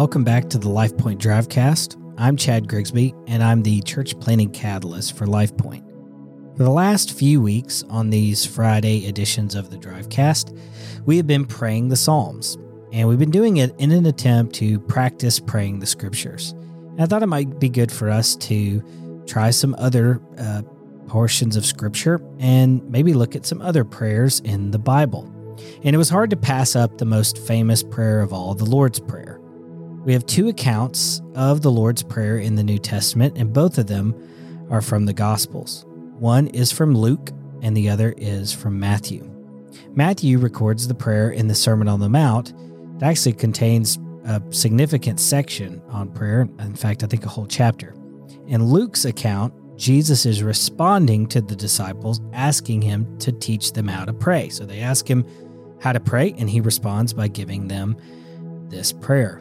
welcome back to the LifePoint Drivecast. I'm Chad Grigsby, and I'm the Church Planning Catalyst for LifePoint. For the last few weeks on these Friday editions of the Drivecast, we have been praying the Psalms, and we've been doing it in an attempt to practice praying the Scriptures. And I thought it might be good for us to try some other portions of Scripture and maybe look at some other prayers in the Bible. And it was hard to pass up the most famous prayer of all, the Lord's Prayer. We have two accounts of the Lord's Prayer in the New Testament, and both of them are from the Gospels. One is from Luke, and the other is from Matthew. Matthew records the prayer in the Sermon on the Mount. It actually contains a significant section on prayer. In fact, I think a whole chapter. In Luke's account, Jesus is responding to the disciples, asking him to teach them how to pray. So they ask him how to pray, and he responds by giving them this prayer.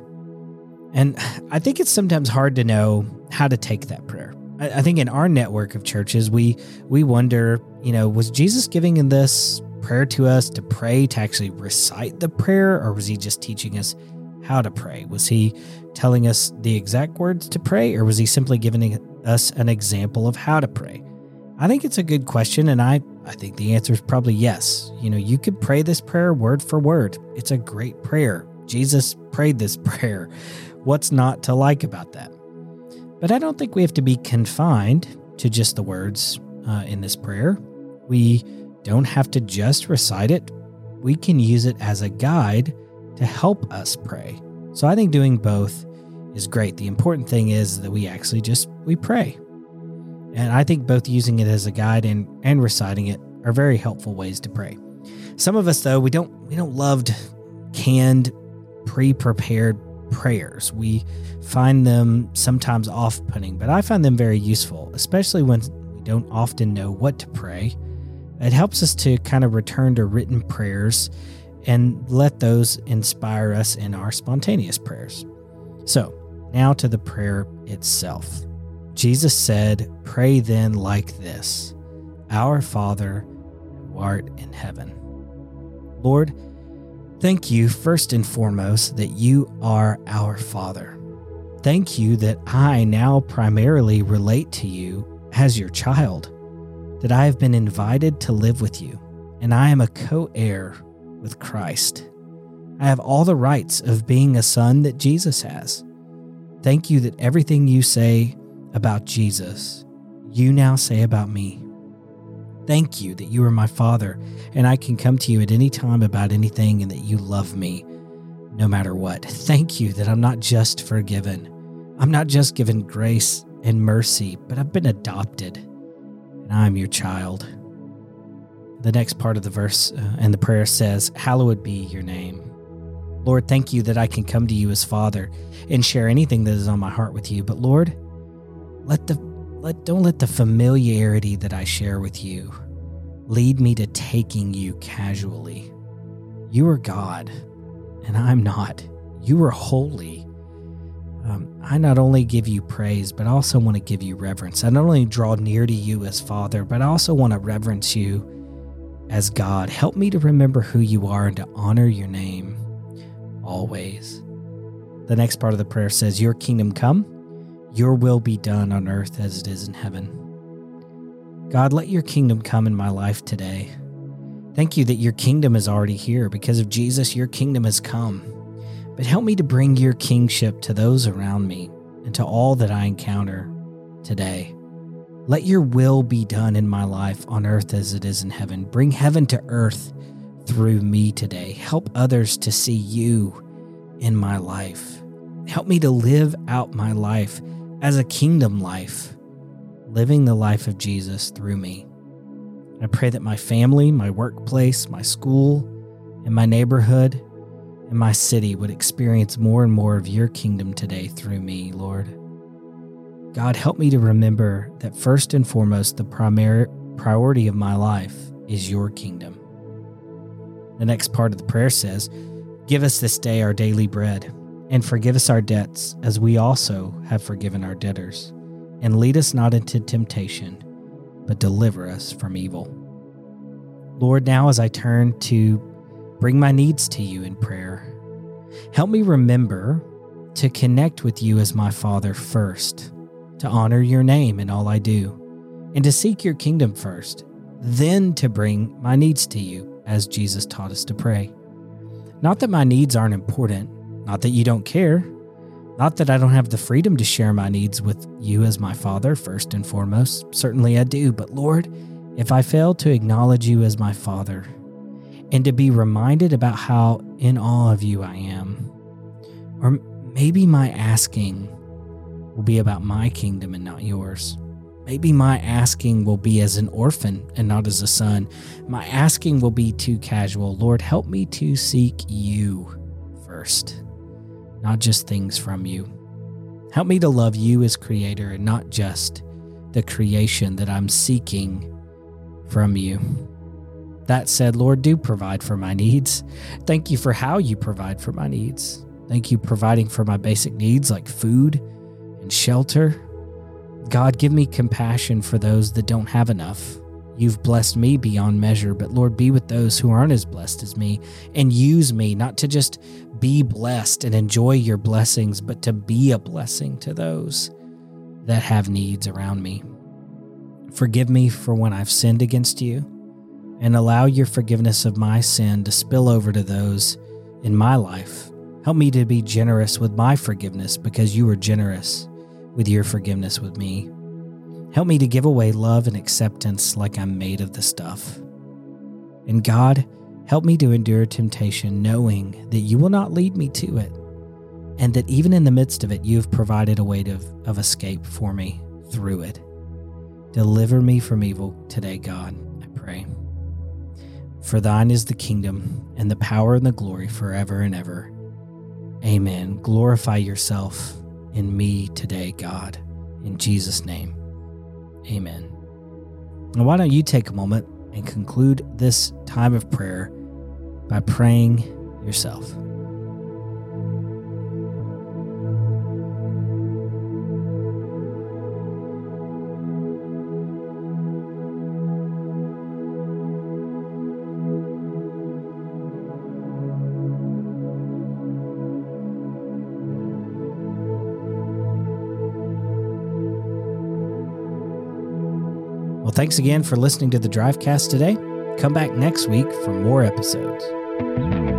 And I think it's sometimes hard to know how to take that prayer. I think in our network of churches, we wonder, was Jesus giving this prayer to us to pray, to actually recite the prayer, or was he just teaching us how to pray? Was he telling us the exact words to pray, or was he simply giving us an example of how to pray? I think it's a good question, and I think the answer is probably yes. You could pray this prayer word for word. It's a great prayer. Jesus prayed this prayer. What's not to like about that? But I don't think we have to be confined to just the words in this prayer. We don't have to just recite it. We can use it as a guide to help us pray. So I think doing both is great. The important thing is that we actually we pray. And I think both using it as a guide and reciting it are very helpful ways to pray. Some of us, though, we don't love canned, pre-prepared prayers. We find them sometimes off-putting, but I find them very useful, especially when we don't often know what to pray. It helps us to kind of return to written prayers and let those inspire us in our spontaneous prayers. So, now to the prayer itself. Jesus said, "Pray then like this, Our Father, who art in heaven." Lord, thank you first and foremost that you are our Father. Thank you that I now primarily relate to you as your child, that I have been invited to live with you, and I am a co-heir with Christ. I have all the rights of being a son that Jesus has. Thank you that everything you say about Jesus, you now say about me. Thank you that you are my Father, and I can come to you at any time about anything, and that you love me no matter what. Thank you that I'm not just forgiven. I'm not just given grace and mercy, but I've been adopted, and I'm your child. The next part of the verse and the prayer says, "Hallowed be your name." Lord, thank you that I can come to you as Father and share anything that is on my heart with you. But Lord, don't let the familiarity that I share with you lead me to taking you casually. You are God, and I'm not. You are holy. I not only give you praise, but I also want to give you reverence. I not only draw near to you as Father, but I also want to reverence you as God. Help me to remember who you are and to honor your name always. The next part of the prayer says, "Your kingdom come, your will be done on earth as it is in heaven." God, let your kingdom come in my life today. Thank you that your kingdom is already here. Because of Jesus, your kingdom has come. But help me to bring your kingship to those around me and to all that I encounter today. Let your will be done in my life on earth as it is in heaven. Bring heaven to earth through me today. Help others to see you in my life. Help me to live out my life as a kingdom life, living the life of Jesus through me. I pray that my family, my workplace, my school, and my neighborhood, and my city would experience more and more of your kingdom today through me, Lord. God, help me to remember that first and foremost, the primary priority of my life is your kingdom. The next part of the prayer says, "Give us this day our daily bread, and forgive us our debts as we also have forgiven our debtors. And lead us not into temptation, but deliver us from evil." Lord, now as I turn to bring my needs to you in prayer, help me remember to connect with you as my Father first, to honor your name in all I do, and to seek your kingdom first, then to bring my needs to you as Jesus taught us to pray. Not that my needs aren't important, not that you don't care, not that I don't have the freedom to share my needs with you as my Father first and foremost. Certainly I do, but Lord, if I fail to acknowledge you as my Father and to be reminded about how in awe of you I am, or maybe my asking will be about my kingdom and not yours. Maybe my asking will be as an orphan and not as a son. My asking will be too casual. Lord, help me to seek you first, not just things from you. Help me to love you as creator and not just the creation that I'm seeking from you. That said, Lord, do provide for my needs. Thank you for how you provide for my needs. Thank you providing for my basic needs like food and shelter. God, give me compassion for those that don't have enough. You've blessed me beyond measure, but Lord, be with those who aren't as blessed as me and use me not to just be blessed and enjoy your blessings, but to be a blessing to those that have needs around me. Forgive me for when I've sinned against you, and allow your forgiveness of my sin to spill over to those in my life. Help me to be generous with my forgiveness because you were generous with your forgiveness with me. Help me to give away love and acceptance like I'm made of the stuff. And God, help me to endure temptation knowing that you will not lead me to it, and that even in the midst of it, you have provided a way of escape for me through it. Deliver me from evil today, God, I pray. For thine is the kingdom and the power and the glory forever and ever. Amen. Glorify yourself in me today, God. In Jesus' name, amen. Now, why don't you take a moment and conclude this time of prayer by praying yourself. Well, thanks again for listening to the Drivecast today. Come back next week for more episodes.